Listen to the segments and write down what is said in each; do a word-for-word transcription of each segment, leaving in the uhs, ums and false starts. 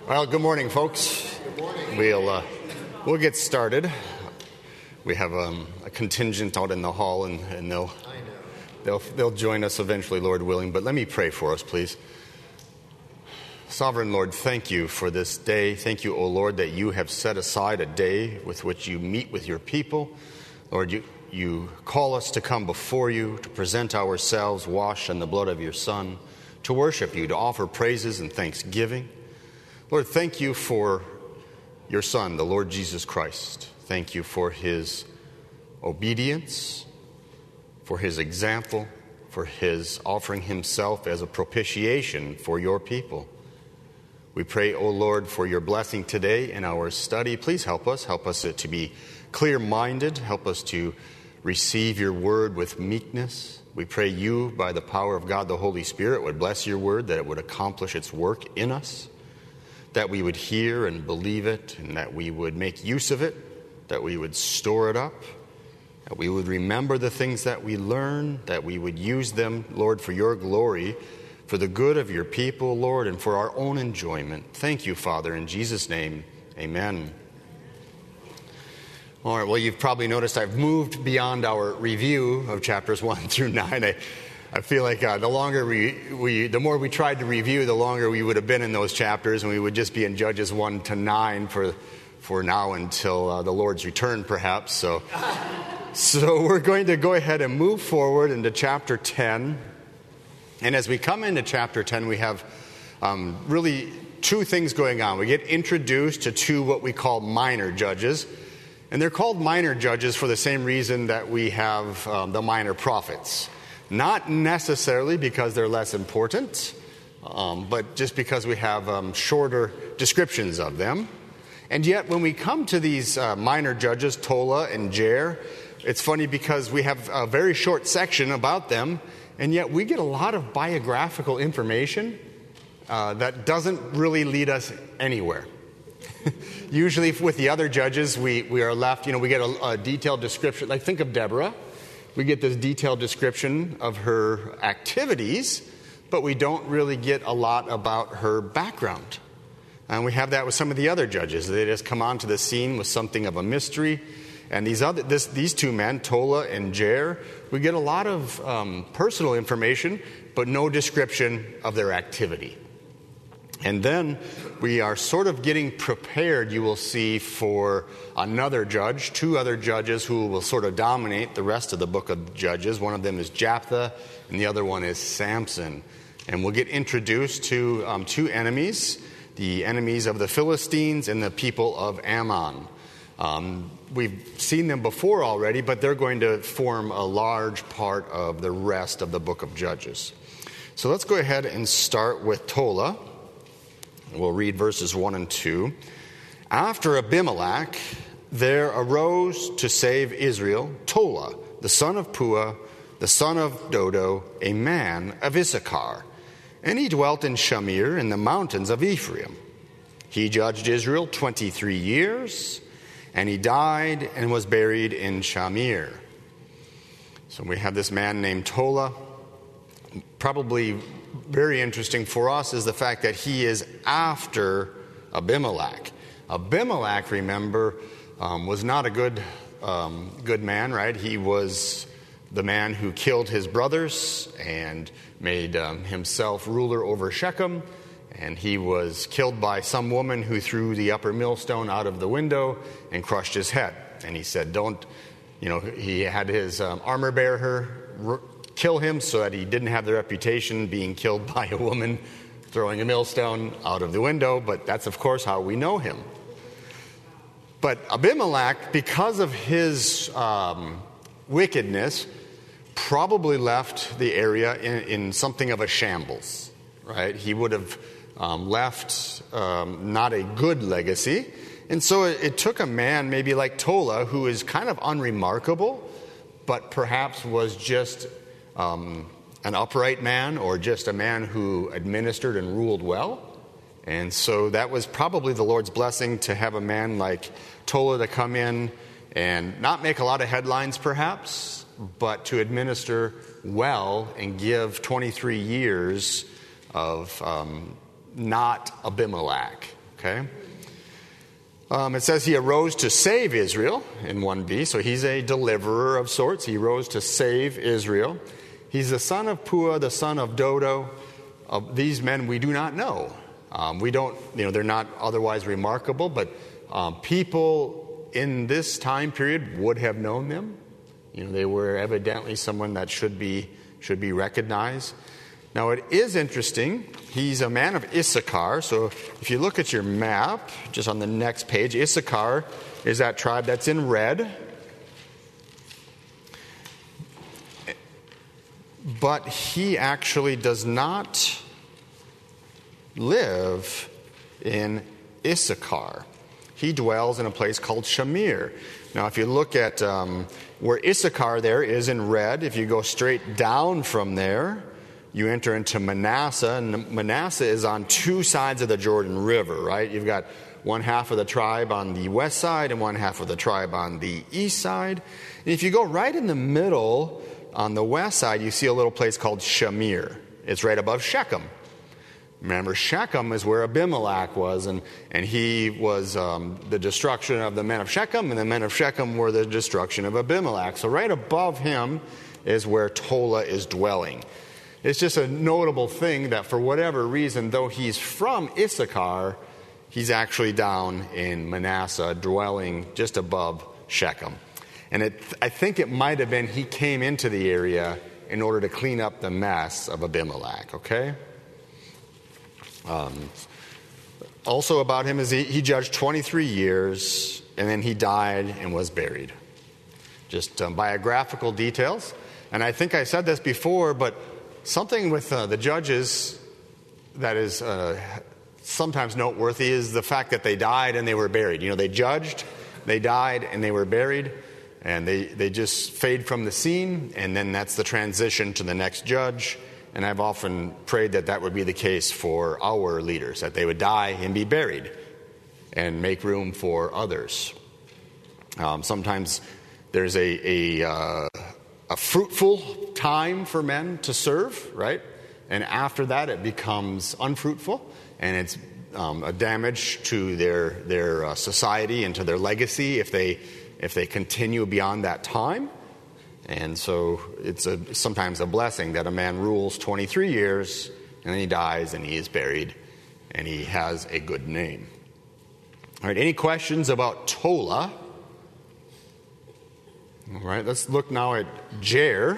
Well, good morning, folks. Good morning. We'll uh, we'll get started. We have um, a contingent out in the hall, and, and they'll I know. they'll they'll join us eventually, Lord willing. But let me pray for us, please. Sovereign Lord, thank you for this day. Thank you, O Lord, that you have set aside a day with which you meet with your people. Lord, you you call us to come before you, to present ourselves washed in the blood of your Son, to worship you, to offer praises and thanksgiving. Lord, thank you for your Son, the Lord Jesus Christ. Thank you for his obedience, for his example, for his offering himself as a propitiation for your people. We pray, O Lord, for your blessing today in our study. Please help us. Help us to be clear-minded. Help us to receive your word with meekness. We pray you, by the power of God the Holy Spirit, would bless your word, that it would accomplish its work in us, that we would hear and believe it, and that we would make use of it, that we would store it up, that we would remember the things that we learn, that we would use them, Lord, for your glory, for the good of your people, Lord, and for our own enjoyment. Thank you, Father, in Jesus' name, amen. All right, well, you've probably noticed I've moved beyond our review of chapters one through nine. I, I feel like uh, the longer we, we, the more we tried to review, the longer we would have been in those chapters, and we would just be in Judges one to nine for for now until uh, the Lord's return, perhaps. So, so we're going to go ahead and move forward into chapter ten. And as we come into chapter ten, we have um, really two things going on. We get introduced to two what we call minor judges. And they're called minor judges for the same reason that we have um, the minor prophets. Not necessarily because they're less important, um, but just because we have um, shorter descriptions of them. And yet when we come to these uh, minor judges, Tola and Jair, it's funny because we have a very short section about them, and yet we get a lot of biographical information uh, that doesn't really lead us anywhere. Usually with the other judges, we, we are left, you know, we get a, a detailed description. Like, think of Deborah. We get this detailed description of her activities, but we don't really get a lot about her background. And we have that with some of the other judges. They just come onto the scene with something of a mystery. And these other, this, these two men, Tola and Jair, we get a lot of um, personal information, but no description of their activity. And then we are sort of getting prepared, you will see, for another judge, two other judges who will sort of dominate the rest of the book of Judges. One of them is Jephthah, and the other one is Samson. And we'll get introduced to um, two enemies, the enemies of the Philistines and the people of Ammon. Um, we've seen them before already, but they're going to form a large part of the rest of the book of Judges. So let's go ahead and start with Tola. We'll read verses one and two. After Abimelech, there arose to save Israel Tola, the son of Puah, the son of Dodo, a man of Issachar. And he dwelt in Shamir in the mountains of Ephraim. He judged Israel twenty-three years, and he died and was buried in Shamir. So we have this man named Tola. Probably very interesting for us is the fact that he is after Abimelech. Abimelech, remember, um, was not a good um, good man, right? He was the man who killed his brothers and made um, himself ruler over Shechem. And he was killed by some woman who threw the upper millstone out of the window and crushed his head. And he said, don't, you know, he had his um, armor bearer kill him so that he didn't have the reputation being killed by a woman throwing a millstone out of the window. But that's, of course, how we know him. But Abimelech, because of his um, wickedness, probably left the area in, in something of a shambles, right? He would have um, left um, not a good legacy. And so it, it took a man maybe like Tola, who is kind of unremarkable, but perhaps was just um, an upright man or just a man who administered and ruled well. And so that was probably the Lord's blessing to have a man like Tola to come in and not make a lot of headlines perhaps, but to administer well and give twenty-three years of um, not Abimelech. okay? Um, it says he arose to save Israel in one B, so he's a deliverer of sorts. He rose to save Israel. He's the son of Pua, the son of Dodo. Of these men we do not know. Um, we don't, you know, they're not otherwise remarkable, but um, people in this time period would have known them. You know, they were evidently someone that should be should be recognized. Now, it is interesting. He's a man of Issachar. So if you look at your map, just on the next page, Issachar is that tribe that's in red. But he actually does not live in Issachar. He dwells in a place called Shamir. Now, if you look at um, where Issachar there is in red, if you go straight down from there, you enter into Manasseh, and Manasseh is on two sides of the Jordan River, right? You've got one half of the tribe on the west side and one half of the tribe on the east side. And if you go right in the middle, on the west side, you see a little place called Shamir. It's right above Shechem. Remember, Shechem is where Abimelech was, and, and he was um, the destruction of the men of Shechem, and the men of Shechem were the destruction of Abimelech. So right above him is where Tola is dwelling. It's just a notable thing that for whatever reason, though he's from Issachar, he's actually down in Manasseh, dwelling just above Shechem. And it, I think it might have been he came into the area in order to clean up the mess of Abimelech, okay? Um, also about him is he, he judged twenty-three years, and then he died and was buried. Just um, biographical details. And I think I said this before, but something with uh, the judges that is uh, sometimes noteworthy is the fact that they died and they were buried. You know, they judged, they died, and they were buried, and they, they just fade from the scene, and then that's the transition to the next judge. And I've often prayed that that would be the case for our leaders, that they would die and be buried and make room for others. Um, sometimes there's a, a, uh, a fruitful time for men to serve, right? And after that, it becomes unfruitful, and it's um, a damage to their their uh, society and to their legacy if they if they continue beyond that time. And so it's a, sometimes a blessing that a man rules twenty-three years, and then he dies, and he is buried, and he has a good name. All right, any questions about Tola? All right, let's look now at Jair.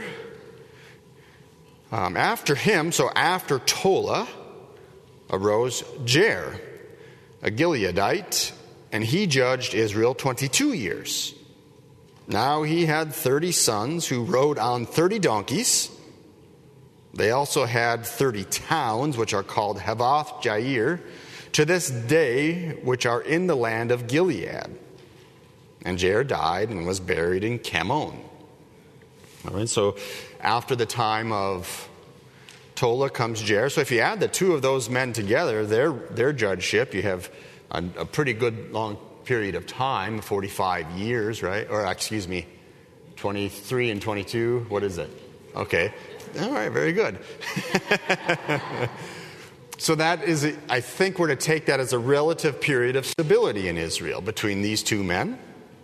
Um, after him, so after Tola, arose Jair, a Gileadite, and he judged Israel twenty-two years. Now he had thirty sons who rode on thirty donkeys. They also had thirty towns, which are called Havoth Jair, to this day, which are in the land of Gilead. And Jair died and was buried in Camon. All right, so after the time of Tola comes Jair. So if you add the two of those men together, their their judgeship, you have a, a pretty good long period of time, forty-five years, right? Or excuse me, twenty-three and twenty-two, what is it? Okay. All right, very good. So that is, I think we're to take that as a relative period of stability in Israel between these two men.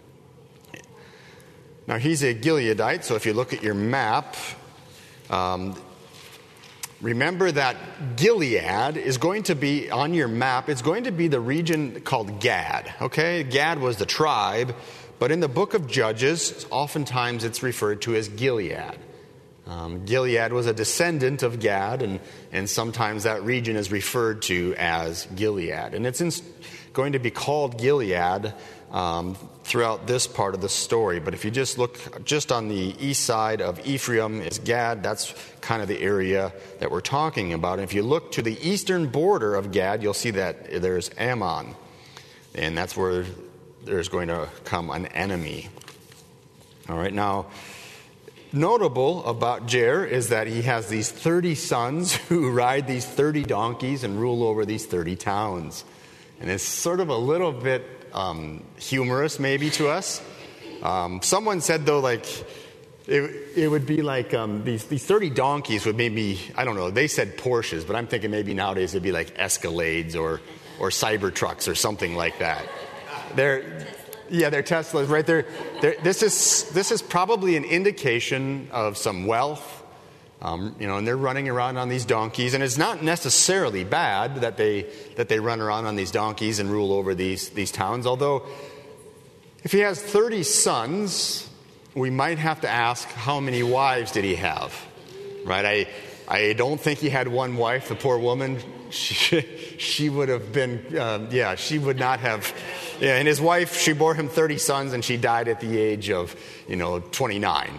Now, he's a Gileadite, so if you look at your map, um, remember that Gilead is going to be, on your map, it's going to be the region called Gad, okay? Gad was the tribe, but in the book of Judges, oftentimes it's referred to as Gilead. Um, Gilead was a descendant of Gad, and, and sometimes that region is referred to as Gilead. And it's in, going to be called Gilead um, throughout this part of the story. But if you just look just on the east side of Ephraim is Gad, that's kind of the area that we're talking about. And if you look to the eastern border of Gad, you'll see that there's Ammon. And that's where there's going to come an enemy. All right, now, notable about Jair is that he has these thirty sons who ride these thirty donkeys and rule over these thirty towns. And it's sort of a little bit um, humorous maybe to us. Um, someone said, though, like, it, it would be like um, these, these thirty donkeys would maybe, I don't know, they said Porsches, but I'm thinking maybe nowadays it'd be like Escalades or or Cybertrucks or something like that. They're, yeah, they're Teslas, right? They're, they're, this is this is probably an indication of some wealth, um, you know. And they're running around on these donkeys, and it's not necessarily bad that they that they run around on these donkeys and rule over these these towns. Although, if he has thirty sons, we might have to ask how many wives did he have, right? I I don't think he had one wife. The poor woman, she, she would have been, uh, yeah, she would not have. Yeah, and his wife, she bore him thirty sons, and she died at the age of, you know, twenty-nine.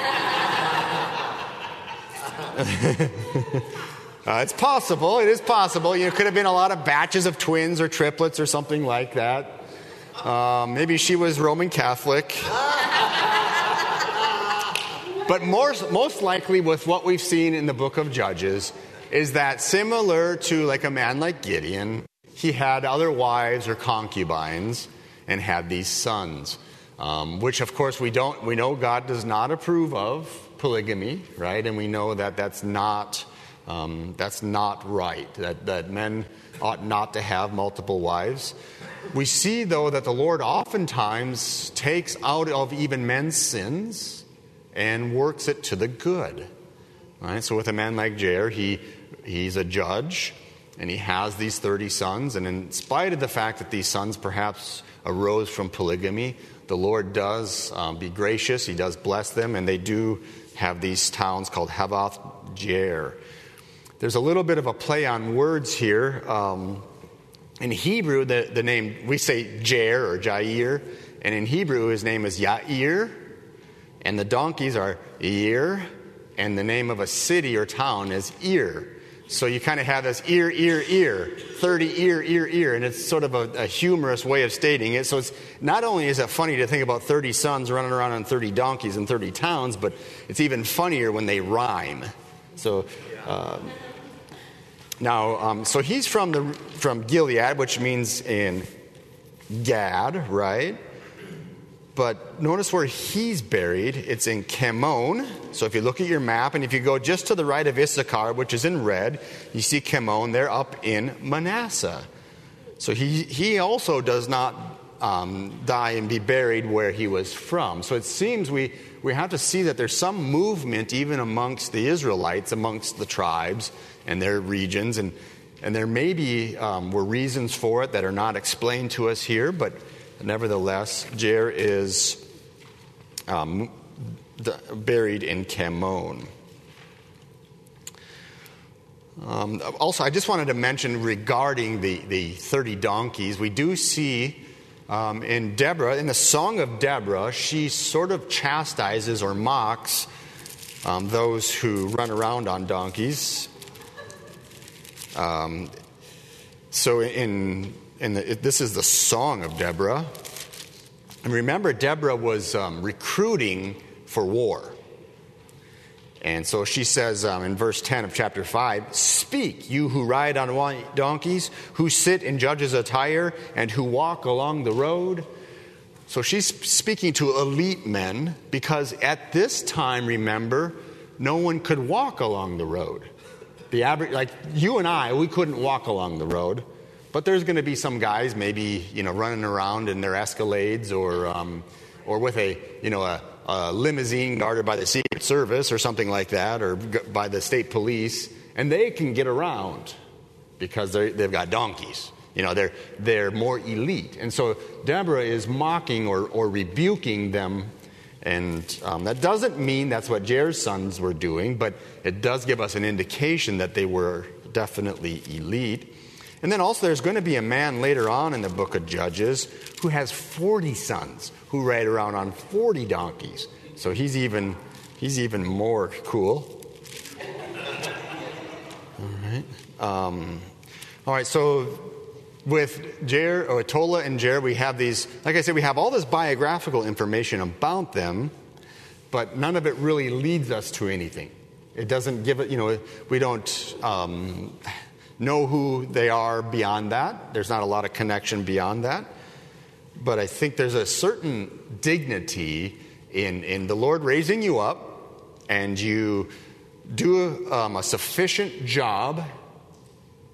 uh, it's possible. It is possible. You know, it could have been a lot of batches of twins or triplets or something like that. Um, maybe she was Roman Catholic. But more, most likely with what we've seen in the book of Judges is that similar to like a man like Gideon, he had other wives or concubines and had these sons, um, which of course we don't, we know God does not approve of polygamy, right? And we know that that's not, um, that's not right, that, that men ought not to have multiple wives. We see though that the Lord oftentimes takes out of even men's sins and works it to the good. Right? So with a man like Jair, he he's a judge, and he has these thirty sons, and in spite of the fact that these sons perhaps arose from polygamy, the Lord does um, be gracious, he does bless them, and they do have these towns called Havoth Jair. There's a little bit of a play on words here. Um, in Hebrew, the, the name, we say Jair or Jair, and in Hebrew his name is Yair. And the donkeys are Ir, and the name of a city or town is Ir. So you kind of have this ear, ear, ear, thirty ear, ear, ear, and it's sort of a, a humorous way of stating it. So it's not only is it funny to think about thirty sons running around on thirty donkeys in thirty towns, but it's even funnier when they rhyme. So um, now, um, so he's from the from Gilead, which means in Gad, right? But notice where he's buried. It's in Kemon. So if you look at your map, and if you go just to the right of Issachar, which is in red, you see Kemon. They're up in Manasseh. So he, he also does not um, die and be buried where he was from. So it seems we, we have to see that there's some movement even amongst the Israelites, amongst the tribes and their regions. And, and there maybe um, were reasons for it that are not explained to us here, but nevertheless, Jair is um, the, buried in Kemon. Um, also, I just wanted to mention regarding the, the thirty donkeys, we do see um, in Deborah, in the Song of Deborah, she sort of chastises or mocks um, those who run around on donkeys. Um, so in... And the, this is the Song of Deborah. And remember, Deborah was um, recruiting for war. And so she says um, in verse ten of chapter five, "Speak, you who ride on donkeys, who sit in judges' attire, and who walk along the road." So she's speaking to elite men, because at this time, remember, no one could walk along the road. The average, like you and I, we couldn't walk along the road. But there's going to be some guys maybe, you know, running around in their Escalades or um, or with a, you know, a, a limousine guarded by the Secret Service or something like that, or by the state police, and they can get around because they they've got donkeys. You know, they're they're more elite. And so Deborah is mocking or, or rebuking them, and um, that doesn't mean that's what Jair's sons were doing, but it does give us an indication that they were definitely elite. And then also there's going to be a man later on in the book of Judges who has forty sons who ride around on forty donkeys. So he's even he's even more cool. All right. Um, all right, so with Jair, or Tola and Jair, we have these, like I said, we have all this biographical information about them, but none of it really leads us to anything. It doesn't give it, you know, we don't... Um, know who they are beyond that. There's not a lot of connection beyond that. But I think there's a certain dignity in, in the Lord raising you up, and you do um, a sufficient job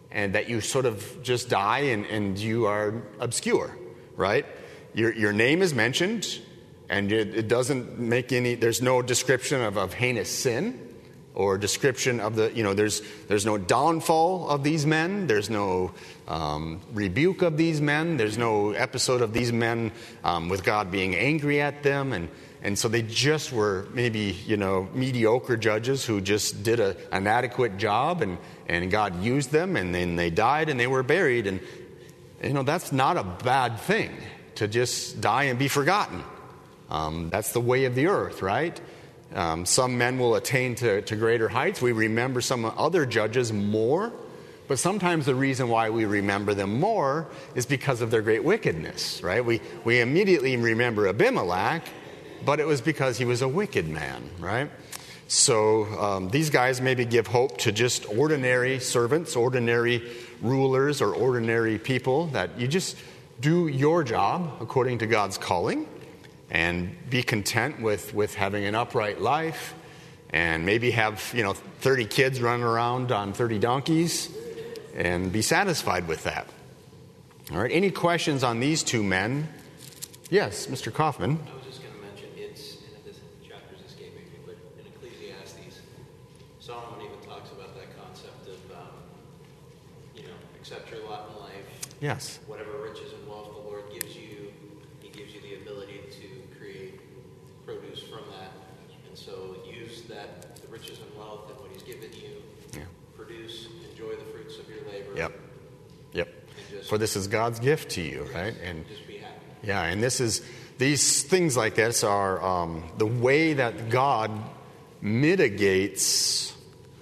and that you sort of just die and, and you are obscure, right? Your, your name is mentioned, and it, it doesn't make any, there's no description of, of heinous sin or description of the, you know, there's there's no downfall of these men. There's no um, rebuke of these men. There's no episode of these men um, with God being angry at them. And, and so they just were maybe, you know, mediocre judges who just did a, an adequate job, and, and God used them, and then they died and they were buried. And, you know, that's not a bad thing, to just die and be forgotten. Um, that's the way of the earth, right? Um, some men will attain to, to greater heights. We remember some other judges more, but sometimes the reason why we remember them more is because of their great wickedness, right? We, we immediately remember Abimelech, but it was because he was a wicked man, right? So um, these guys maybe give hope to just ordinary servants, ordinary rulers, or ordinary people, that you just do your job according to God's calling, and be content with, with having an upright life, and maybe have, you know, thirty kids running around on thirty donkeys, and be satisfied with that. All right, any questions on these two men? Yes, Mister Kaufman. I was just going to mention, it's, and this chapter's escaping me, but in Ecclesiastes, Solomon even talks about that concept of, um, you know, accept your lot in life. Yes. Whatever riches and wealth the Lord gives you, he gives you the ability to create produce from that. And so use that, the riches and wealth and what he's given you, yeah. Produce, enjoy the fruits of your labor. Yep. Yep. Just, For this is God's gift to you, right? And just be happy. Yeah, and this is, these things like this are um, the way that God mitigates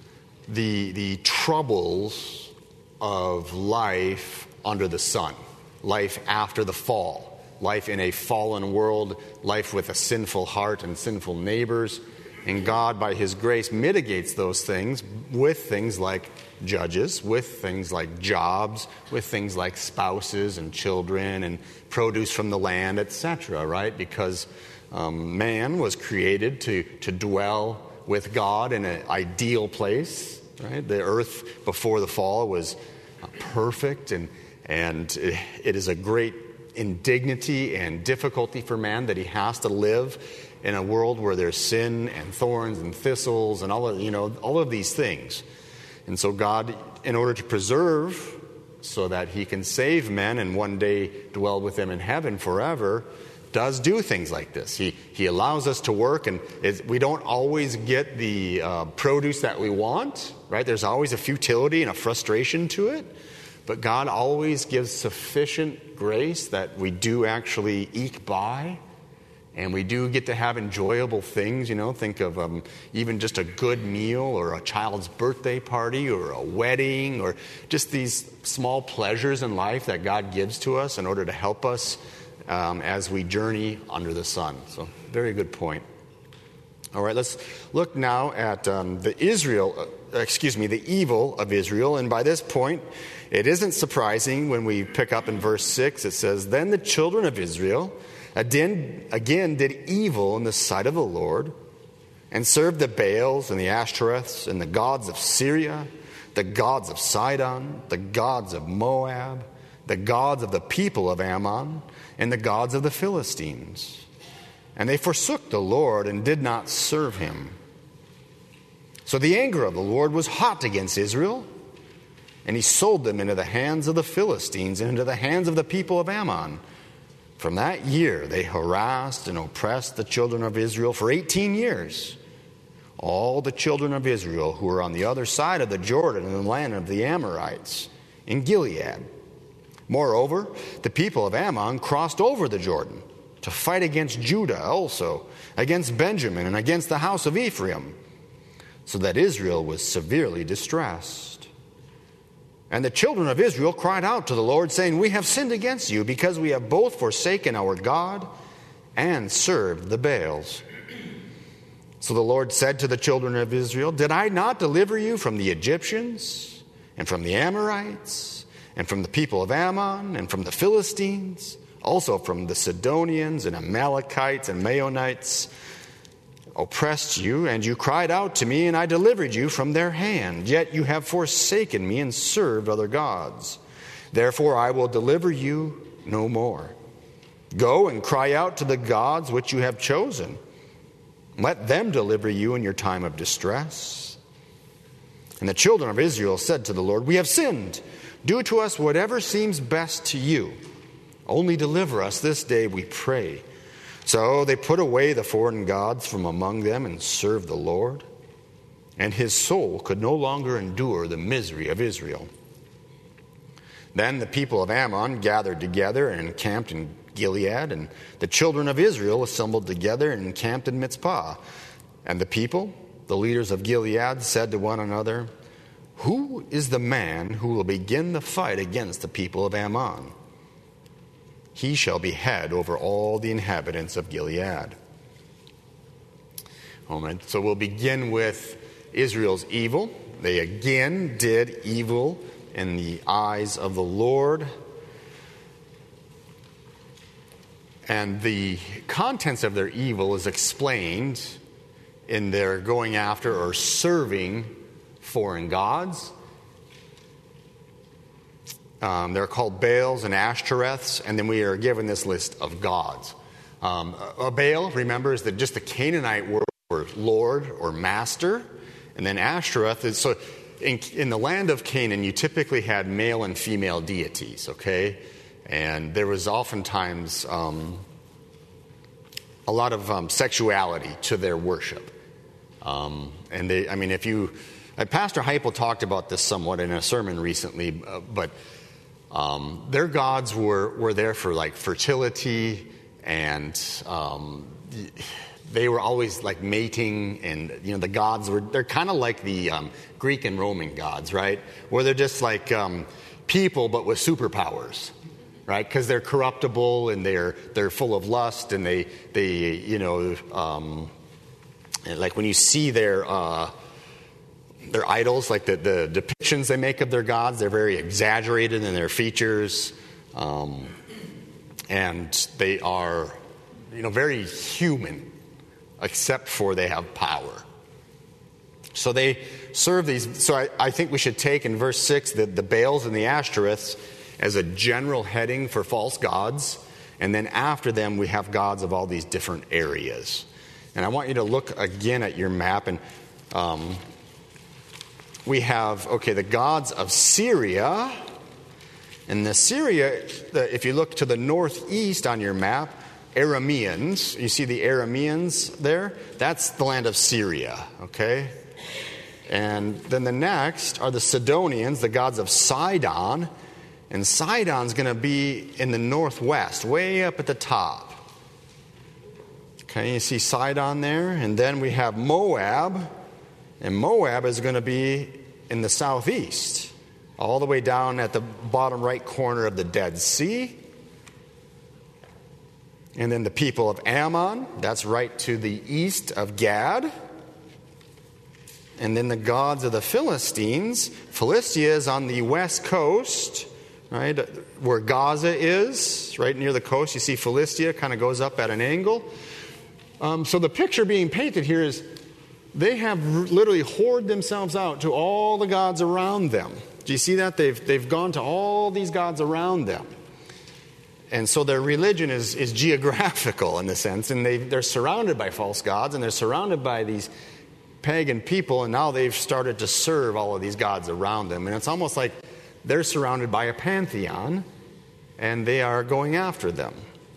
the the troubles of life under the sun, life after the fall, life in a fallen world, life with a sinful heart and sinful neighbors. And God, by his grace, mitigates those things with things like judges, with things like jobs, with things like spouses and children and produce from the land, et cetera, right? Because um, man was created to, to dwell with God in an ideal place, right? The earth before the fall was perfect, and, and it is a great indignity and difficulty for man that he has to live in a world where there's sin and thorns and thistles and all of, you know, all of these things. And so God, in order to preserve so that he can save men and one day dwell with them in heaven forever, does do things like this. He he allows us to work, and it, we don't always get the uh, produce that we want, right? There's always a futility and a frustration to it. But God always gives sufficient grace that we do actually eke by. And we do get to have enjoyable things, you know, think of um, even just a good meal or a child's birthday party or a wedding, or just these small pleasures in life that God gives to us in order to help us um, as we journey under the sun. So, very good point. All right, let's look now at um, the Israel, uh, excuse me, the evil of Israel. And by this point, it isn't surprising when we pick up in verse six, it says, "Then the children of Israel Again, again did evil in the sight of the Lord, and served the Baals and the Ashtoreths and the gods of Syria, the gods of Sidon, the gods of Moab, the gods of the people of Ammon, and the gods of the Philistines. And they forsook the Lord and did not serve him. So the anger of the Lord was hot against Israel, and he sold them into the hands of the Philistines and into the hands of the people of Ammon. From that year, they harassed and oppressed the children of Israel for eighteen years. All the children of Israel who were on the other side of the Jordan in the land of the Amorites in Gilead. Moreover, the people of Ammon crossed over the Jordan to fight against Judah also, against Benjamin and against the house of Ephraim, so that Israel was severely distressed. And the children of Israel cried out to the Lord, saying, We have sinned against you, because we have both forsaken our God and served the Baals. So the Lord said to the children of Israel, Did I not deliver you from the Egyptians, and from the Amorites, and from the people of Ammon, and from the Philistines, also from the Sidonians, and Amalekites, and Maonites? oppressed you, and you cried out to me, and I delivered you from their hand. Yet you have forsaken me and served other gods. Therefore I will deliver you no more. Go and cry out to the gods which you have chosen. Let them deliver you in your time of distress. And the children of Israel said to the Lord, we have sinned. Do to us whatever seems best to you. Only deliver us this day, we pray. So they put away the foreign gods from among them and served the Lord. And his soul could no longer endure the misery of Israel. Then the people of Ammon gathered together and encamped in Gilead, and the children of Israel assembled together and encamped in Mizpah. And the people, the leaders of Gilead, said to one another, who is the man who will begin the fight against the people of Ammon? He shall be head over all the inhabitants of Gilead. All right, so we'll begin with Israel's evil. They again did evil in the eyes of the Lord. And the contents of their evil is explained in their going after or serving foreign gods. Um, they're called Baals and Ashtoreths, and then we are given this list of gods. Um, a Baal, remember, is the, just the Canaanite word for Lord or Master. And then Ashtoreth is, so in, in the land of Canaan, you typically had male and female deities, okay? And there was oftentimes um, a lot of um, sexuality to their worship. Um, and they, I mean, if you, uh, Pastor Heipel talked about this somewhat in a sermon recently, uh, but um, their gods were, were there for like fertility, and um, they were always like mating, and you know the gods were, they're kind of like the um, Greek and Roman gods, right? Where they're just like um, people but with superpowers. Right, because they're corruptible and they're they're full of lust, and they they you know um, like when you see their uh, their idols, like the, the depictions they make of their gods, they're very exaggerated in their features, um, and they are you know very human, except for they have power. So they serve these. So I, I think we should take in verse six the, the Baals and the Ashtoreths as a general heading for false gods, and then after them we have gods of all these different areas. And I want you to look again at your map, and um, we have, okay, the gods of Syria. And the Syria, the, if you look to the northeast on your map, Arameans, you see the Arameans there? That's the land of Syria, okay? And then the next are the Sidonians, the gods of Sidon. And Sidon's going to be in the northwest, way up at the top. Okay, you see Sidon there? And then we have Moab. And Moab is going to be in the southeast, all the way down at the bottom right corner of the Dead Sea. And then the people of Ammon, that's right to the east of Gad. And then the gods of the Philistines. Philistia is on the west coast, right, where Gaza is, right near the coast. You see Philistia kind of goes up at an angle. Um, so the picture being painted here is they have literally whored themselves out to all the gods around them. Do you see that? They've, they've gone to all these gods around them. And so their religion is, is geographical in the sense, and they, they're surrounded by false gods, and they're surrounded by these pagan people, and now they've started to serve all of these gods around them. And it's almost like they're surrounded by a pantheon, and they are going after them.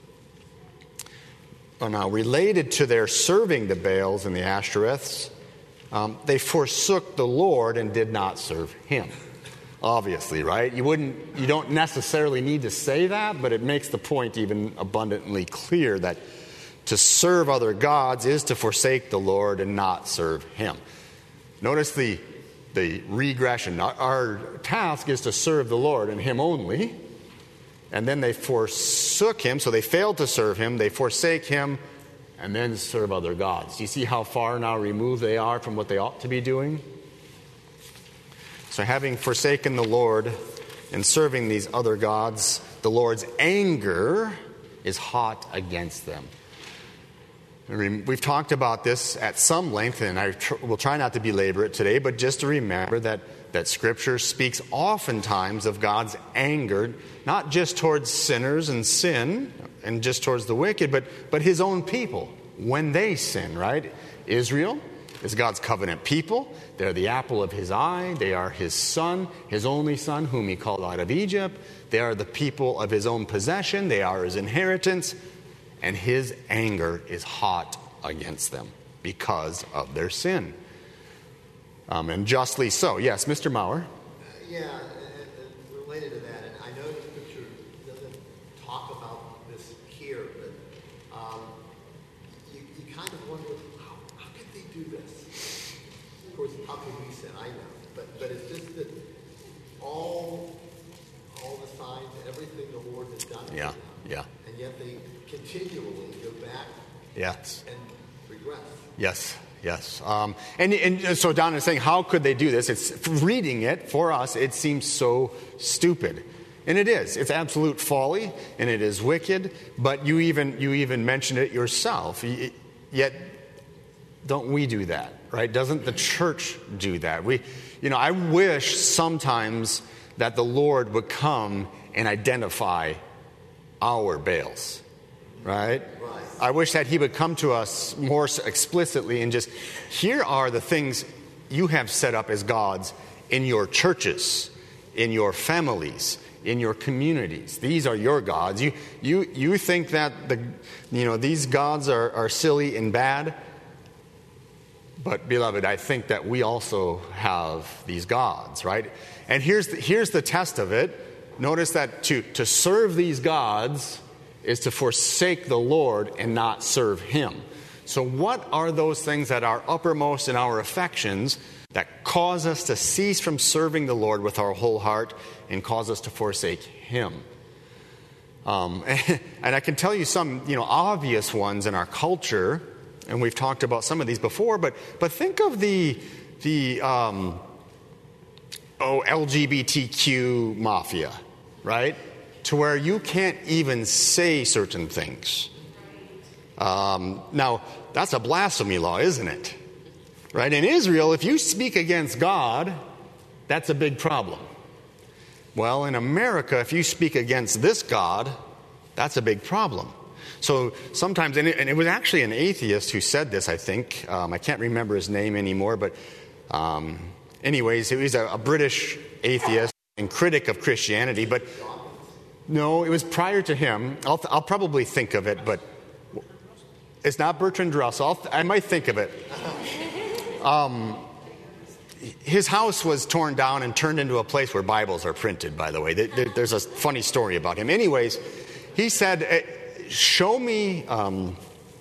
Well, now, related to their serving the Baals and the Ashtoreths, um, they forsook the Lord and did not serve Him. Obviously, right? You wouldn't, you don't necessarily need to say that, but it makes the point even abundantly clear that to serve other gods is to forsake the Lord and not serve Him. Notice the the regression. Our task is to serve the Lord and Him only. And then they forsook Him, so they failed to serve Him. They forsake Him and then serve other gods. Do you see how far now removed they are from what they ought to be doing? So having forsaken the Lord and serving these other gods, the Lord's anger is hot against them. We've talked about this at some length, and I tr- will try not to belabor it today, but just to remember that, that Scripture speaks oftentimes of God's anger, not just towards sinners and sin, and just towards the wicked, but, but His own people when they sin, right? Israel is God's covenant people. They're the apple of His eye. They are His son, His only son, whom He called out of Egypt. They are the people of His own possession. They are His inheritance. And His anger is hot against them because of their sin. Um, and justly so. Yes, Mister Maurer? Uh, yeah, and, and related to that, and I know the Scripture doesn't talk about this here, but um, you, you kind of wonder, how, how could they do this? Of course, how could we sin? I know. But, but it's just that all, all the signs, everything the Lord has done. Yeah, yeah. And yet they continually go back Yes. and regress. Yes, yes. Um, and, and so Don is saying, how could they do this? It's reading it for us, it seems so stupid. And it is. It's absolute folly, and it is wicked. But you even you even mentioned it yourself. Yet, don't we do that, right? Doesn't the church do that? We, you know, I wish sometimes that the Lord would come and identify our Baals, right? Right. I wish that He would come to us more explicitly and just, here are the things you have set up as gods in your churches, in your families, in your communities. These are your gods. You you you think that the you know these gods are, are silly and bad. But beloved, I think that we also have these gods, right? And here's the, here's the test of it. Notice that to, to serve these gods is to forsake the Lord and not serve Him. So what are those things that are uppermost in our affections that cause us to cease from serving the Lord with our whole heart and cause us to forsake Him? Um, and I can tell you some, you know, obvious ones in our culture, and we've talked about some of these before, but but think of the the um, oh L G B T Q mafia, right? To where you can't even say certain things. Um, now, that's a blasphemy law, isn't it? Right? In Israel, if you speak against God, that's a big problem. Well, in America, if you speak against this God, that's a big problem. So sometimes, and it, and it was actually an atheist who said this, I think. Um, I can't remember his name anymore, but um, anyways, he was a, a British atheist and critic of Christianity, but no, it was prior to him. I'll, I'll probably think of it, but it's not Bertrand Russell. I'll, I might think of it. Um, his house was torn down and turned into a place where Bibles are printed, by the way. There, there's a funny story about him. Anyways, he said, show me, um,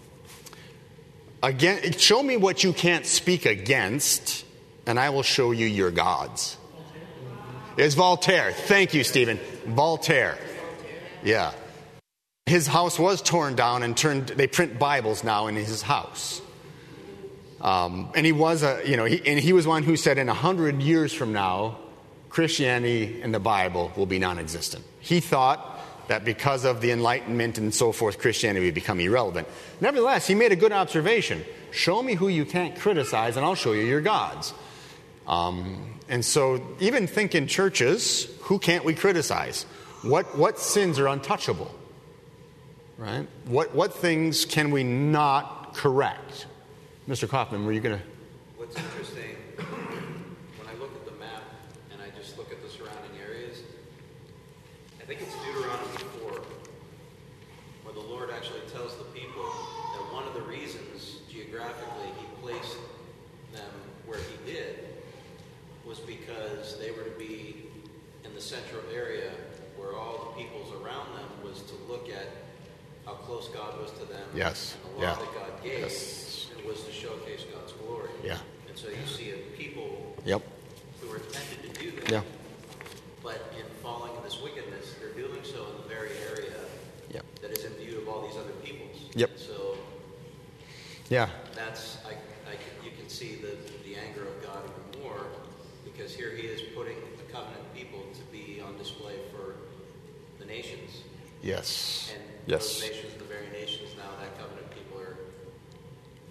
again, show me what you can't speak against, and I will show you your gods. It's Voltaire. Thank you, Stephen. Voltaire. Yeah. His house was torn down and turned, they print Bibles now in his house. Um, and he was a, you know, he, and he was one who said in a hundred years from now, Christianity and the Bible will be non-existent. He thought that because of the Enlightenment and so forth, Christianity would become irrelevant. Nevertheless, he made a good observation. Show me who you can't criticize and I'll show you your gods. Um, and so even think in churches, who can't we criticize? What what sins are untouchable? Right? What what things can we not correct? Mister Kaufman, were you going to? What's interesting, when I look at the map and I just look at the surrounding areas, I think it's Deuteronomy four, where the Lord actually tells the people that one of the reasons geographically He placed them where He did was because they were to be in the central area where all the peoples around them was to look at how close God was to them. Yes. And the law Yeah. that God gave. Yes. Was to showcase God's glory. Yeah. And so you see a people Yep. who are intended to do that. Yeah. But in falling in this wickedness, they're doing so in the very area Yep. that is imbued of all these other peoples. Yep. So Yeah. that's, I, I, you can see the, the anger of God even more, because here He is putting the covenant people to be on display for the nations. Yes. And Yes. those nations, the very nations now that covenant people are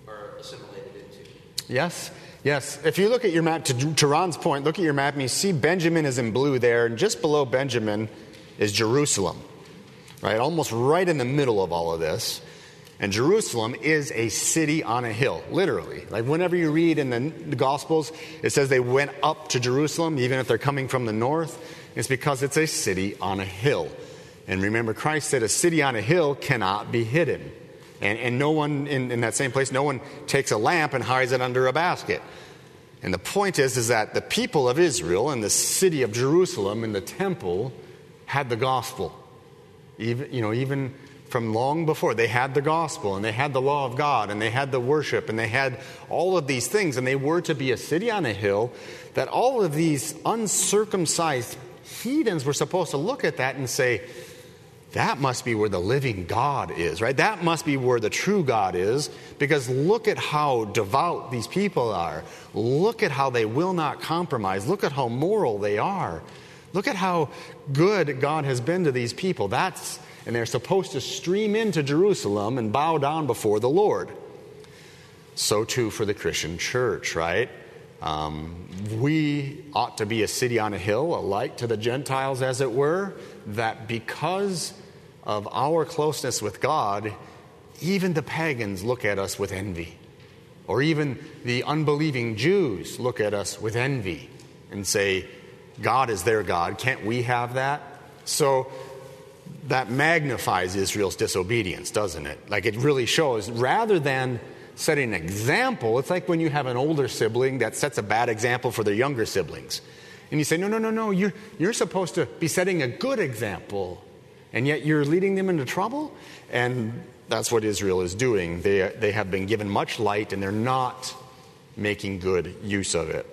are assimilated into. Yes, yes. If you look at your map, to, to Ron's point, look at your map and you see Benjamin is in blue there, and just below Benjamin is Jerusalem, right? Almost right in the middle of all of this. And Jerusalem is a city on a hill, literally. Like whenever you read in the, the Gospels, it says they went up to Jerusalem, even if they're coming from the north. It's because it's a city on a hill. And remember, Christ said a city on a hill cannot be hidden. And, and no one, in, in that same place, no one takes a lamp and hides it under a basket. And the point is, is that the people of Israel and the city of Jerusalem and the temple had the gospel. Even, you know, even from long before, they had the gospel and they had the law of God and they had the worship and they had all of these things. And they were to be a city on a hill that all of these uncircumcised heathens were supposed to look at that and say, that must be where the living God is, right? That must be where the true God is, because look at how devout these people are. Look at how they will not compromise. Look at how moral they are. Look at how good God has been to these people. That's, and they're supposed to stream into Jerusalem and bow down before the Lord. So too for the Christian church, right? Um, we ought to be a city on a hill, a light to the Gentiles, as it were, that because of our closeness with God, even the pagans look at us with envy. Or even the unbelieving Jews look at us with envy and say, God is their God. Can't we have that? So that magnifies Israel's disobedience, doesn't it? Like it really shows, rather than setting an example, it's like when you have an older sibling that sets a bad example for their younger siblings. And you say, no, no, no, no, you're, you're supposed to be setting a good example, and yet you're leading them into trouble? And that's what Israel is doing. They, they have been given much light, and they're not making good use of it.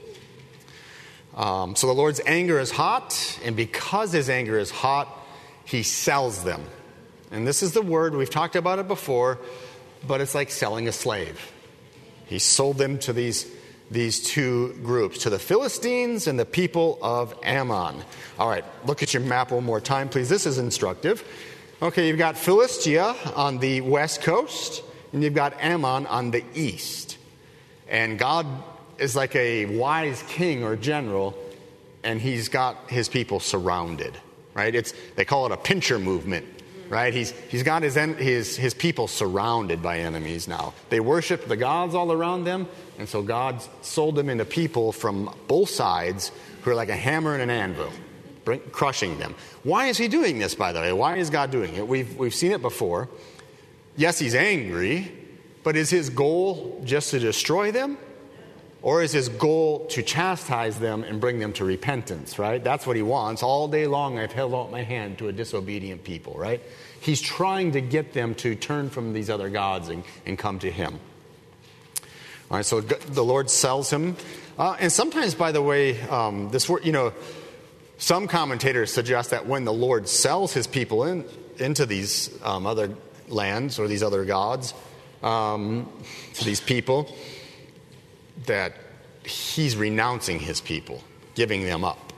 Um, so the Lord's anger is hot, and because his anger is hot, he sells them. And this is the word, we've talked about it before, but it's like selling a slave. He sold them to these these two groups, to the Philistines and the people of Ammon. All right, look at your map one more time, please. This is instructive. Okay, you've got Philistia on the west coast, and you've got Ammon on the east. And God is like a wise king or general, and he's got his people surrounded, right? It's they call it a pincher movement. Right, he's he's got his his his people surrounded by enemies now. They worship the gods all around them, and so God sold them into people from both sides who are like a hammer and an anvil, bring, crushing them. Why is he doing this, by the way? Why is God doing it? We've we've seen it before. Yes, he's angry, but is his goal just to destroy them? Or is his goal to chastise them and bring them to repentance, right? That's what he wants. All day long I've held out my hand to a disobedient people, right? He's trying to get them to turn from these other gods and, and come to him. All right, so the Lord sells him. Uh, and sometimes, by the way, um, this word, you know, some commentators suggest that when the Lord sells his people in, into these um, other lands or these other gods, um, these people, that he's renouncing his people, giving them up.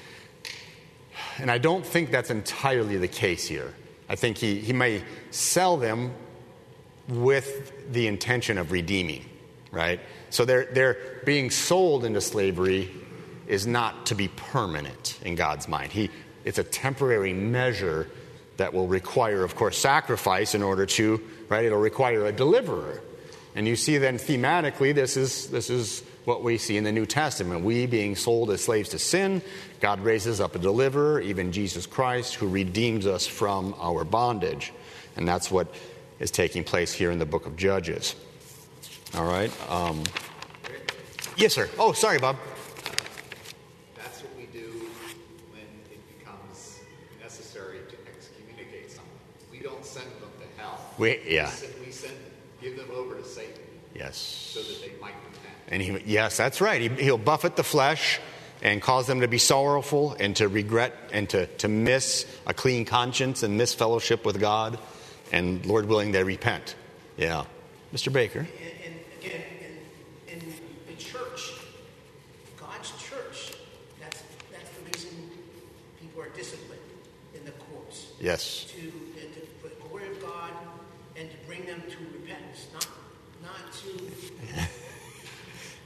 And I don't think that's entirely the case here. I think he, he may sell them with the intention of redeeming, right? So they're, they're being sold into slavery is not to be permanent in God's mind. He, it's a temporary measure that will require, of course, sacrifice in order to, right? It'll require a deliverer. And you see then thematically, this is this is what we see in the New Testament. We being sold as slaves to sin, God raises up a deliverer, even Jesus Christ, who redeems us from our bondage. And that's what is taking place here in the book of Judges. All right. Um, yes, sir. Oh, sorry, Bob. That's what we do when it becomes necessary to excommunicate someone. We don't send them to hell. We, yeah. We send, give them over to Satan. Yes. So that they might repent. And he, yes, that's right. He, he'll buffet the flesh and cause them to be sorrowful and to regret and to, to miss a clean conscience and miss fellowship with God. And Lord willing, they repent. Yeah. Mister Baker. And, and again, in, in the church, God's church, that's that's the reason people are disciplined in the courts. Yes. To, to put the word of God and to bring them to repentance, not not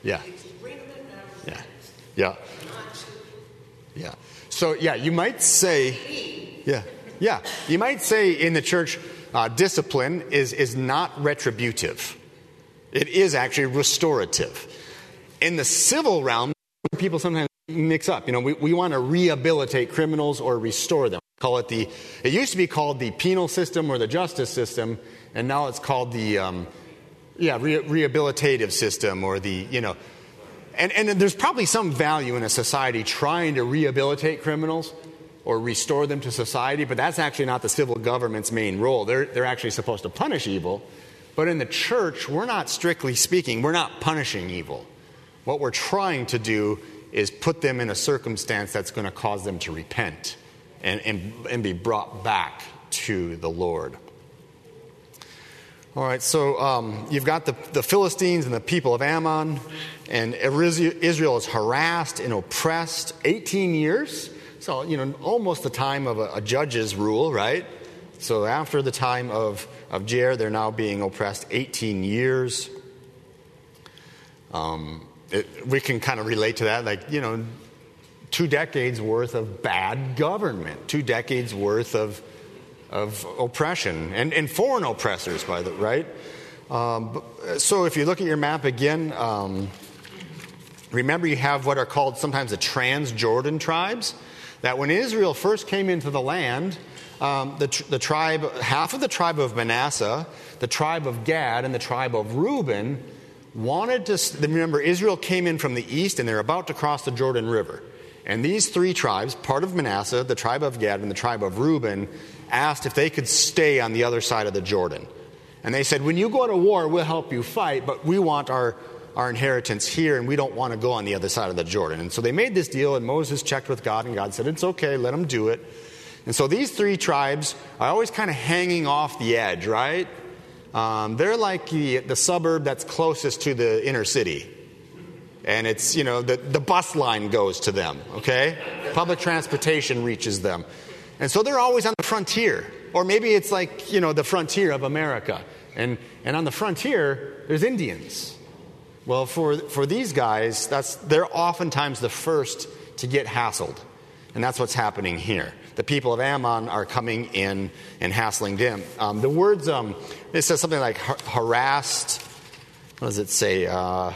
Yeah. It's bring them in now. Yeah. Yeah. Not to Yeah. So, yeah, you might say, yeah, yeah, you might say in the church, uh, discipline is, is not retributive. It is actually restorative. In the civil realm, people sometimes mix up. You know, we, we want to rehabilitate criminals or restore them. Call it the, it used to be called the penal system or the justice system, and now it's called the, um, yeah, re- rehabilitative system or the, you know, And, and there's probably some value in a society trying to rehabilitate criminals or restore them to society, but that's actually not the civil government's main role. They're, they're actually supposed to punish evil. But in the church, we're not, strictly speaking, we're not punishing evil. What we're trying to do is put them in a circumstance that's going to cause them to repent and, and, and be brought back to the Lord. All right, so um, you've got the, the Philistines and the people of Ammon, and Israel is harassed and oppressed eighteen years. So, you know, almost the time of a, a judge's rule, right? So after the time of, of Jair, they're now being oppressed eighteen years. Um, it, we can kind of relate to that, like, you know, two decades worth of bad government, two decades worth of of oppression, and, and foreign oppressors, by the right? Um, so if you look at your map again, um, remember you have what are called sometimes the Transjordan tribes, that when Israel first came into the land, um, the, the tribe, half of the tribe of Manasseh, the tribe of Gad, and the tribe of Reuben wanted to, remember Israel came in from the east and they're about to cross the Jordan River. And these three tribes, part of Manasseh, the tribe of Gad, and the tribe of Reuben, asked if they could stay on the other side of the Jordan. And they said, when you go to war, we'll help you fight, but we want our, our inheritance here, and we don't want to go on the other side of the Jordan. And so they made this deal, and Moses checked with God, and God said, it's okay, let them do it. And so these three tribes are always kind of hanging off the edge, right? Um, they're like the, the suburb that's closest to the inner city. And it's, you know, the, the bus line goes to them, okay? Public transportation reaches them. And so they're always on the frontier. Or maybe it's like, you know, the frontier of America. And and on the frontier, there's Indians. Well, for for these guys, that's they're oftentimes the first to get hassled. And that's what's happening here. The people of Ammon are coming in and hassling them. Um, the words, um, it says something like har- harassed. What does it say? Uh,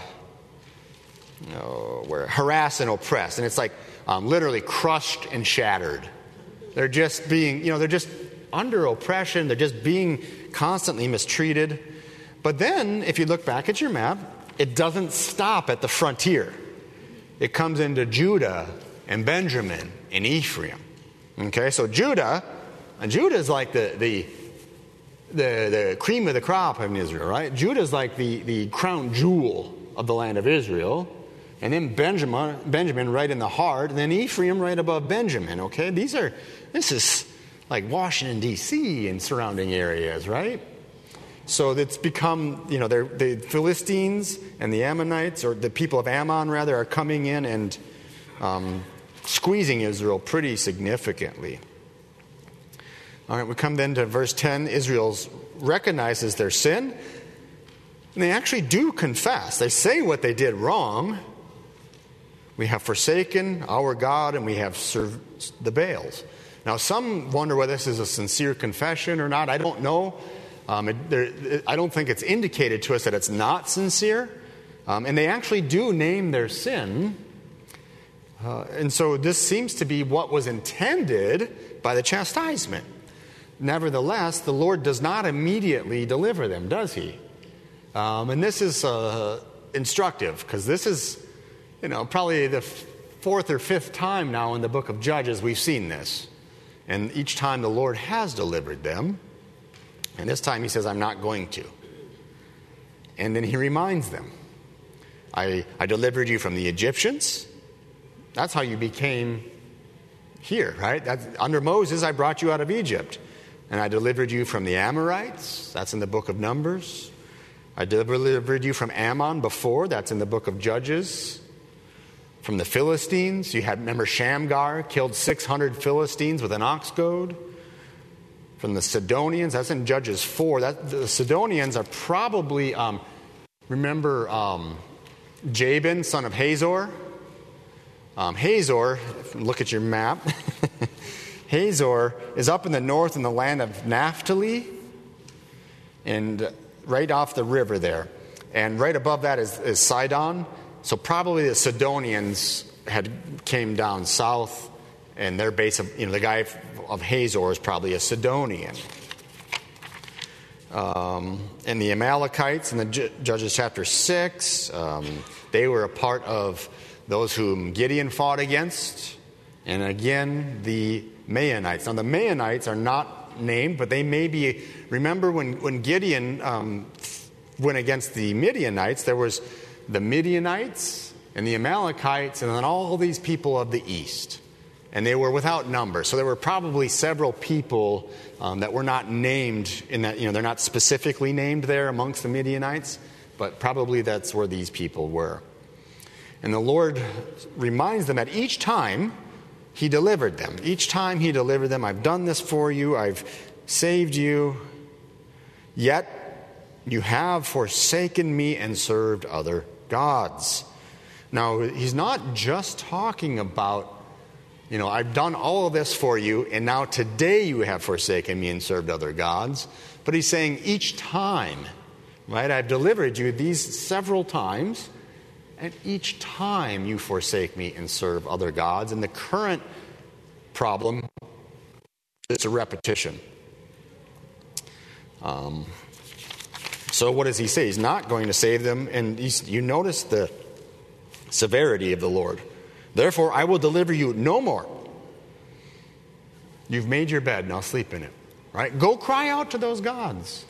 no, where harassed and oppressed. And it's like um, literally crushed and shattered. They're just being, you know, they're just under oppression. They're just being constantly mistreated. But then, if you look back at your map, it doesn't stop at the frontier. It comes into Judah and Benjamin and Ephraim. Okay, so Judah, and Judah is like the the the, the cream of the crop in Israel, right? Judah is like the, the crown jewel of the land of Israel. And then Benjamin, Benjamin right in the heart, and then Ephraim right above Benjamin, okay? These are, this is like Washington, D C and surrounding areas, right? So it's become, you know, the Philistines and the Ammonites, or the people of Ammon, rather, are coming in and um, squeezing Israel pretty significantly. All right, we come then to verse ten. Israel recognizes their sin, and they actually do confess. They say what they did wrong. We have forsaken our God, and we have served the Baals. Now, some wonder whether this is a sincere confession or not. I don't know. Um, it, there, it, I don't think it's indicated to us that it's not sincere. Um, and they actually do name their sin. Uh, and so this seems to be what was intended by the chastisement. Nevertheless, the Lord does not immediately deliver them, does he? Um, and this is uh, instructive, because this is, you know, probably the fourth or fifth time now in the book of Judges we've seen this. And each time the Lord has delivered them. And this time he says, I'm not going to. And then he reminds them, I, I delivered you from the Egyptians. That's how you became here, right? That's, under Moses, I brought you out of Egypt. And I delivered you from the Amorites. That's in the book of Numbers. I delivered you from Ammon before. That's in the book of Judges. From the Philistines, you had, remember, Shamgar killed six hundred Philistines with an ox goad. From the Sidonians, that's in Judges four. That, the Sidonians are probably, um, remember, um, Jabin, son of Hazor. Um, Hazor, look at your map. Hazor is up in the north in the land of Naphtali, and right off the river there. And right above that is, is Sidon. So probably the Sidonians had came down south, and their base of, you know, the guy of Hazor is probably a Sidonian. Um, and the Amalekites in the J- Judges chapter six, um, they were a part of those whom Gideon fought against. And again, the Maonites. Now the Maonites are not named, but they may be. Remember when, when Gideon um, went against the Midianites, there was the Midianites and the Amalekites and then all these people of the east. And they were without number. So there were probably several people um, that were not named in that, you know, they're not specifically named there amongst the Midianites, but probably that's where these people were. And the Lord reminds them that each time He delivered them. Each time He delivered them, I've done this for you, I've saved you, yet you have forsaken me and served other gods. Now, He's not just talking about, you know, I've done all of this for you, and now today you have forsaken me and served other gods. But He's saying each time, right, I've delivered you these several times, and each time you forsake me and serve other gods. And the current problem is a repetition. Um, so what does He say? He's not going to save them. And he's, you notice the severity of the Lord. Therefore, I will deliver you no more. You've made your bed, now sleep in it. Right? Go cry out to those gods.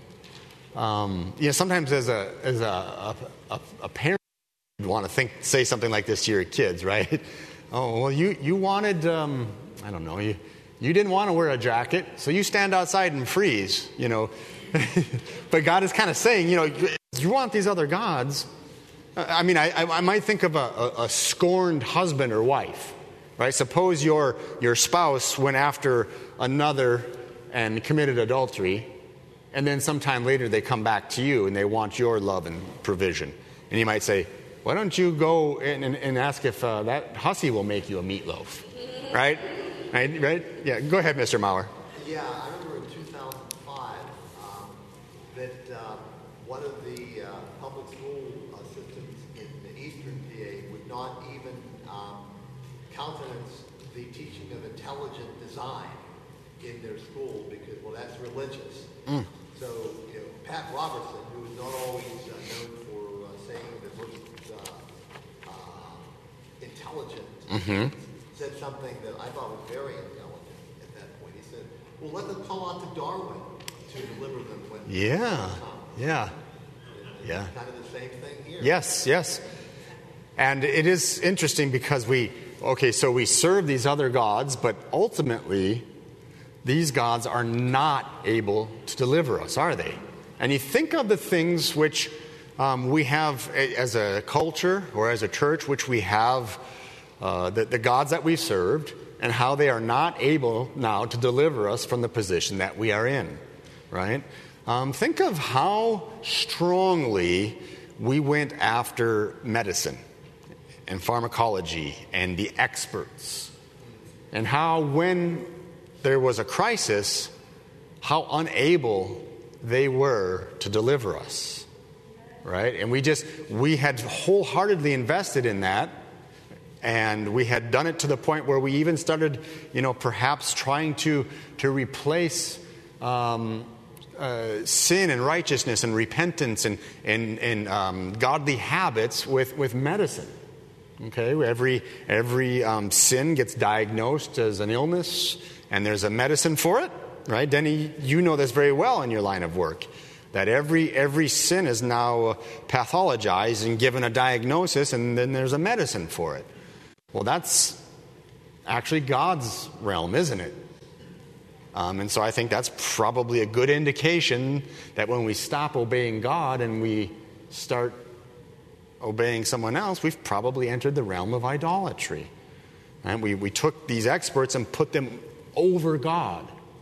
Um, you know, sometimes as a as a, a, a, a parent, you want to think, say something like this to your kids, right? Oh, well, you you wanted, um, I don't know, you you didn't want to wear a jacket, so you stand outside and freeze, you know. But God is kind of saying, you know, you want these other gods. I mean, I, I might think of a, a, a scorned husband or wife, right? Suppose your your spouse went after another and committed adultery, and then sometime later they come back to you and they want your love and provision. And you might say, why don't you go and, and, and ask if uh, that hussy will make you a meatloaf, right? Right? Right? Yeah, go ahead, Mister Maurer. Yeah, I remember in two thousand five um, that uh, one of the uh, public school uh, systems in the eastern P A would not even um, countenance the teaching of intelligent design in their school because, well, that's religious. Mm. So, you know, Pat Robertson, who is not always uh, known for uh, saying the most uh, uh, intelligent, mm-hmm. said something that I thought was very intelligent at that point. He said, well, let them call out to Darwin to deliver them when yeah, yeah, and yeah. Kind of the same thing here. Yes, yes. And it is interesting because we, okay, so we serve these other gods, but ultimately these gods are not able to deliver us, are they? And you think of the things which um, we have as a culture or as a church, which we have, uh, the, the gods that we've served, and how they are not able now to deliver us from the position that we are in, right? Um, think of how strongly we went after medicine and pharmacology and the experts, and how when there was a crisis, how unable they were to deliver us, right? And we just, we had wholeheartedly invested in that, and we had done it to the point where we even started, you know, perhaps trying to, to replace um, uh, sin and righteousness and repentance and, and, and um, godly habits with, with medicine. Okay, every, every um, sin gets diagnosed as an illness, and there's a medicine for it, right? Denny, you know this very well in your line of work, that every every sin is now pathologized and given a diagnosis, and then there's a medicine for it. Well, that's actually God's realm, isn't it? Um, and so I think that's probably a good indication that when we stop obeying God and we start obeying someone else, we've probably entered the realm of idolatry. And we, we took these experts and put them over God,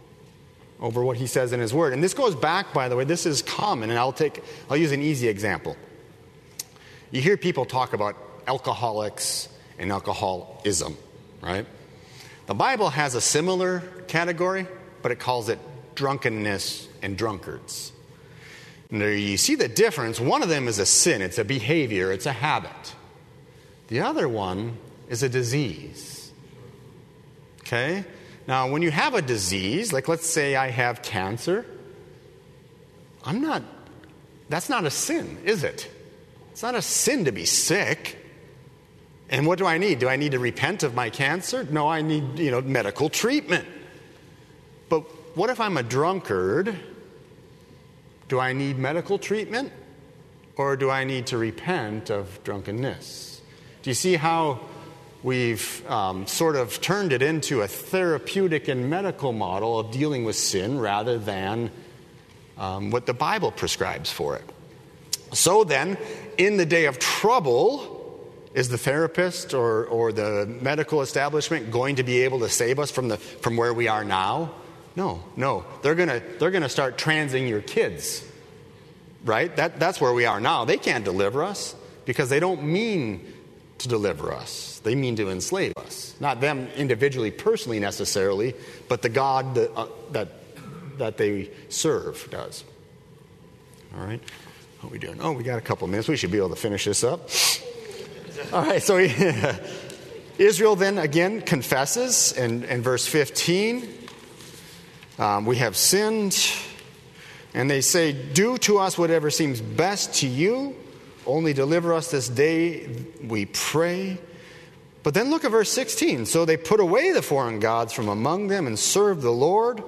over what He says in His Word. And this goes back, by the way, this is common, and I'll take, I'll use an easy example. You hear people talk about alcoholics and alcoholism, right? The Bible has a similar category, but it calls it drunkenness and drunkards. And there you see the difference. One of them is a sin. It's a behavior. It's a habit. The other one is a disease. Okay? Now, when you have a disease, like let's say I have cancer, I'm not, that's not a sin, is it? It's not a sin to be sick. And what do I need? Do I need to repent of my cancer? No, I need, you know, medical treatment. But what if I'm a drunkard? Do I need medical treatment? Or do I need to repent of drunkenness? Do you see how we've um, sort of turned it into a therapeutic and medical model of dealing with sin rather than um, what the Bible prescribes for it? So then, in the day of trouble, is the therapist or, or the medical establishment going to be able to save us from the from where we are now? No, no. They're gonna they're gonna start transing your kids, right? That that's where we are now. They can't deliver us because they don't mean to deliver us. They mean to enslave us. Not them individually, personally, necessarily, but the God that uh, that, that they serve does. All right. What are we doing? Oh, we got a couple minutes. We should be able to finish this up. All right, so yeah. Israel then again confesses in, in verse fifteen. Um, we have sinned, and they say, do to us whatever seems best to you. Only deliver us this day, we pray. But then look at verse sixteen. So they put away the foreign gods from among them and served the Lord.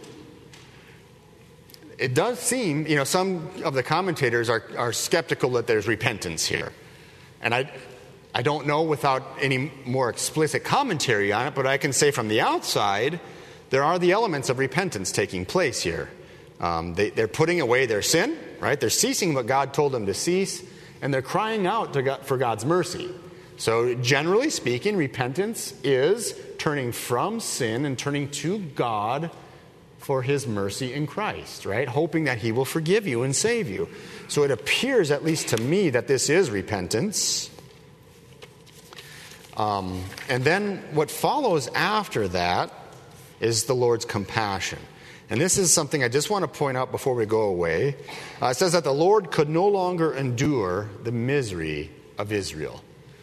It does seem, you know, some of the commentators are, are skeptical that there's repentance here. And I I don't know without any more explicit commentary on it, but I can say from the outside, there are the elements of repentance taking place here. Um, they, they're putting away their sin, right? They're ceasing what God told them to cease, and they're crying out to God, for God's mercy. So generally speaking, repentance is turning from sin and turning to God for his mercy in Christ, right? Hoping that he will forgive you and save you. So it appears, at least to me, that this is repentance. Um, and then what follows after that is the Lord's compassion. And this is something I just want to point out before we go away. Uh, it says that the Lord could no longer endure the misery of Israel.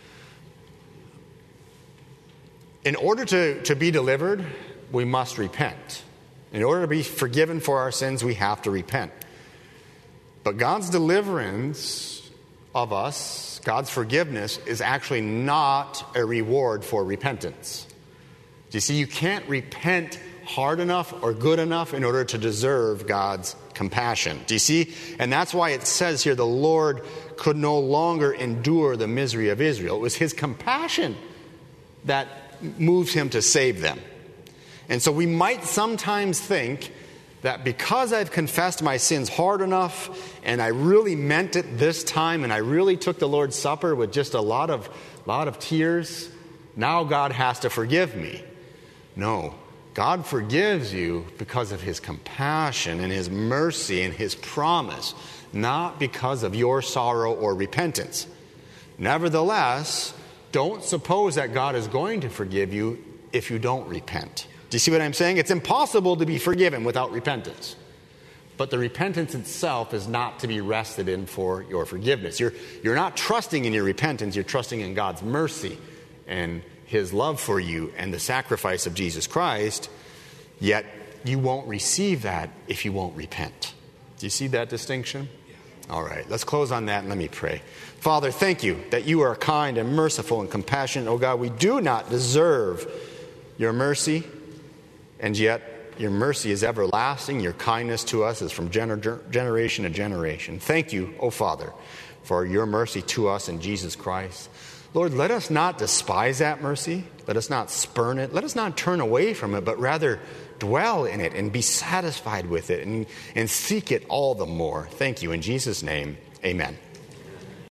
In order to, to be delivered, we must repent. In order to be forgiven for our sins, we have to repent. But God's deliverance of us, God's forgiveness, is actually not a reward for repentance. You see, you can't repent hard enough or good enough in order to deserve God's compassion. Do you see? And that's why it says here the Lord could no longer endure the misery of Israel. It was his compassion that moves him to save them. And so we might sometimes think that because I've confessed my sins hard enough and I really meant it this time and I really took the Lord's Supper with just a lot of, lot of tears, now God has to forgive me. No, God forgives you because of his compassion and his mercy and his promise, not because of your sorrow or repentance. Nevertheless, don't suppose that God is going to forgive you if you don't repent. Do you see what I'm saying? It's impossible to be forgiven without repentance. But the repentance itself is not to be rested in for your forgiveness. You're, you're not trusting in your repentance. You're trusting in God's mercy and his love for you and the sacrifice of Jesus Christ. Yet you won't receive that if you won't repent. Do you see that distinction? All right, let's close on that and let me pray. Father, thank you that you are kind and merciful and compassionate. Oh God, we do not deserve your mercy. And yet, your mercy is everlasting. Your kindness to us is from gener- generation to generation. Thank you, O Father, for your mercy to us in Jesus Christ. Lord, let us not despise that mercy. Let us not spurn it. Let us not turn away from it, but rather dwell in it and be satisfied with it and, and seek it all the more. Thank you. In Jesus' name, amen.